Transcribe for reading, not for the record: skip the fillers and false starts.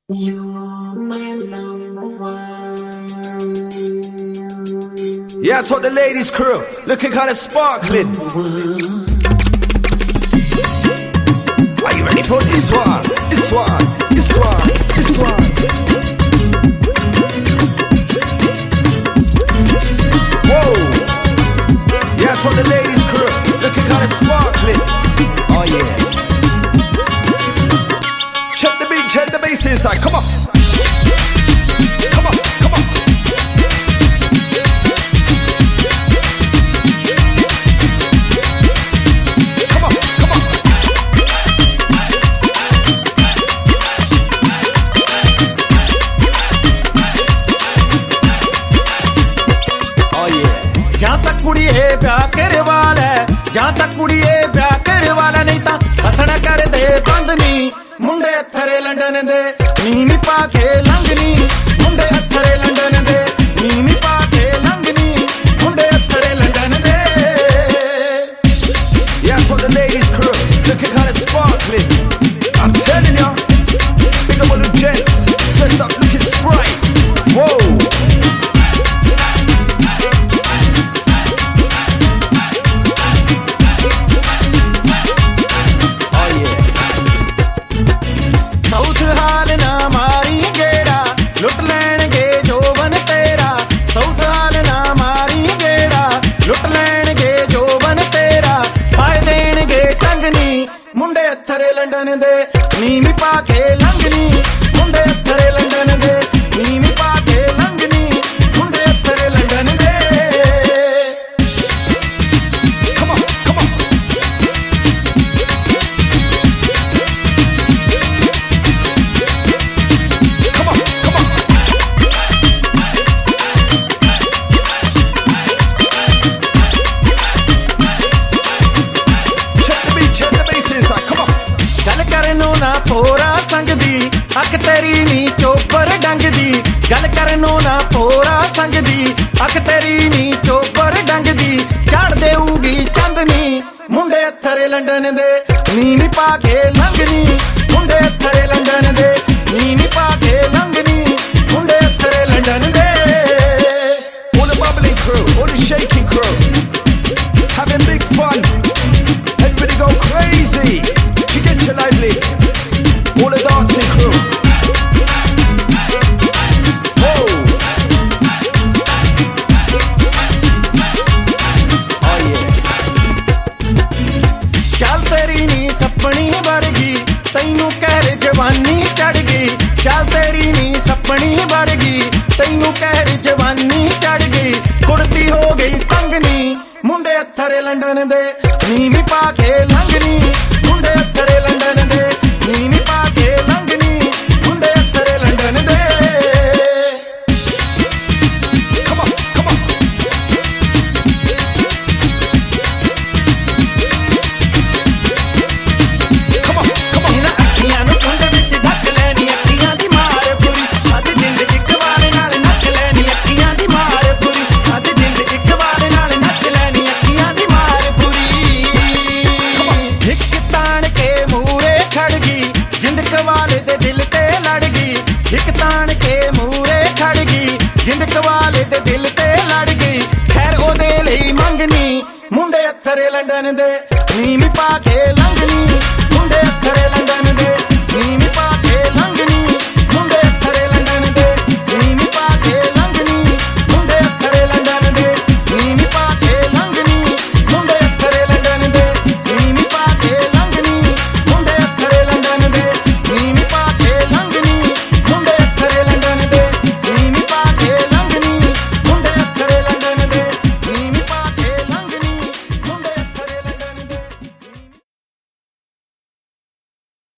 You're my number one. Yeah, I told the ladies crew, looking kind of sparkling. Are you ready for this one? This one, this one, this one. Whoa! Yeah, I told the ladies crew, looking kind of sparkling. Oh yeah. Check the bass inside, come on. Come on, come on. Come on, come on. Oh yeah. ਜਾਂ ਤਾਂ ਕੁੜੀਏ ਪਿਆਰ ਕਰ ਵਾਲਾ ਜਾਂ ਤਾਂ ਕੁੜੀਏ ਪਿਆਰ ਕਰ ਵਾਲਾ ਨਹੀਂ ਤਾਂ ਹੱਸਣਾ ਕਰਦੇ ਬੰਦ ਨਹੀਂ ਮੁੰਡੇ ਅਥਰੇ ਲੰਡਨ ਦੇ ਨੀਵੀਂ ਪਾ ਕੇ ਲੰਘਨੀ ਮੁੰਡੇ ਅਥਰੇ ਲੰਡਨ ਦੇ ਨੀਵੀਂ ਪਾ ਕੇ ਲੰਘਨੀ ਮੁੰਡੇ ਅਥਰੇ ਲੰਡਨ ਦੇ Yeah, I told the ladies crew, looking kind of sparkling. I'm telling ya, big up all the gents, dressed up looking sprite. Whoa. ਅਥਰੇ ਲੰਡਨ ਦੇ ਨੀਵੀਂ ਪਾ ਕੇ ਲੰਘਨੀ ਮੁੰਡੇ ਅਥਰੇ ਲੰਡਨ ਦੇ ਨੀਵੀਂ ਪਾ ਕੇ ਲੰਘਨੀ ਮੁੰਡੇ ਅਥਰੇ ਲੰਡਨ ਦੇ Come on, come on. Come on, come on. Check the bass inside, come on. ਗੱਲ ਕਰਨ ਨੂੰ ਨਾ ਪੋਰਾ ਸੰਗਦੀ ਅੱਖ ਤੇਰੀ ਨੀ ਚੋਪਰ ਡੰਗਦੀ ਗੱਲ ਕਰਨ ਨੂੰ ਨਾ ਪੋਰਾ ਸੰਗਦੀ ਅੱਖ ਤੇਰੀ ਨੀ ਚੋਪਰ ਡੰਗਦੀ ਚੜ ਦੇਊਗੀ ਚੰਦਨੀ ਮੁੰਡੇ ਅਥਰੇ ਲੰਡਨ ਦੇ ਨੀਵੀਂ ਪਾ ਕੇ ਲੰਘਨੀ ਮੁੰਡੇ ਅਥਰੇ ਲੰਡਨ ਦੇ ਨੀਵੀਂ ਪਾ ਕੇ ਲੰਘਨੀ ਮੁੰਡੇ ਅਥਰੇ ਲੰਡਨ ਦੇ All the bubbling crew, all the shaking crew, having big fun. Everybody go crazy. Get your lively. All the dancing crew. Whoa. Oh yeah. ਚੱਲ ਤੇਰੀ ਨੀ ਸੱਪਣੀ ਵਰਗੀ ਤੈਨੂੰ ਕਹਿਰ ਜਵਾਨੀ ਚੜ ਗਈ ਚੱਲ ਤੇਰੀ ਨੀ ਸੱਪਣੀ ਵਰਗੀ ਤੈਨੂੰ ਕਹਿਰ ਜਵਾਨੀ ਚੜ ਗਈ ਕੁੜਤੀ ਹੋ ਗਈ ਤੰਗਨੀ ਮੁੰਡੇ ਅਥਰੇ ਲੰਡਨ ਦੇ ਨੀਵੀਂ ਪਾ ਕੇ ਲੰਘਨੀ ਮੁੰਡੇ ਅਥਰੇ ਲੰਡਨ ਦੇ ਨੀਵੀਂ ਪਾ ਕੇ ਲੰਘਨੀ ਮੁੰਡੇ ਅਥਰੇ ਲੰਡਨ ਦੇ Come on, come on. Come on, come on. ਇਹਨਾਂ ਅੱਖੀਆਂ ਨੂੰ ਕੁੰਡ ਵਿੱਚ ਢੱਕ ਲੈਣੀ ਅੱਖੀਆਂ ਦੀ ਮਾਰ ਪੂਰੀ ਅੱਜ ਜਿੰਦ ਇੱਕ ਵਾਰ ਨਾਲ ਨੱਚ ਲੈਣੀ ਅੱਖੀਆਂ ਦੀ ਮਾਰ ਪੂਰੀ ਅੱਜ ਜਿੰਦ ਇੱਕ ਵਾਰ ਨਾਲ ਨੱਚ ਲੈਣੀ ਅੱਖੀਆਂ ਦੀ ਮਾਰ ਪੂਰੀ ਇੱਕ ਤਾਣ ਕੇ ਮੂਰੇ ਖੜ ਗਈ ਜਿੰਦ ਕਵਾਲੇ ਦੇ ਦਿਲ ਤੇ ਲੜ ਗਈ ਇੱਕ ਤਾਣ ਕੇ ਮੂਰੇ ਖੜ ਗਈ ਜਿੰਦ ਕਵਾਲੇ ਦੇ ਦਿਲ ਤੇ ਲੜ ਗਈ ਖੈਰ ਉਹਦੇ ਲਈ ਮੰਗਨੀ ਮੁੰਡੇ ਅਥਰੇ ਲੰਡਨ ਦੇ ਨੀਵੀਂ ਪਾ ਕੇ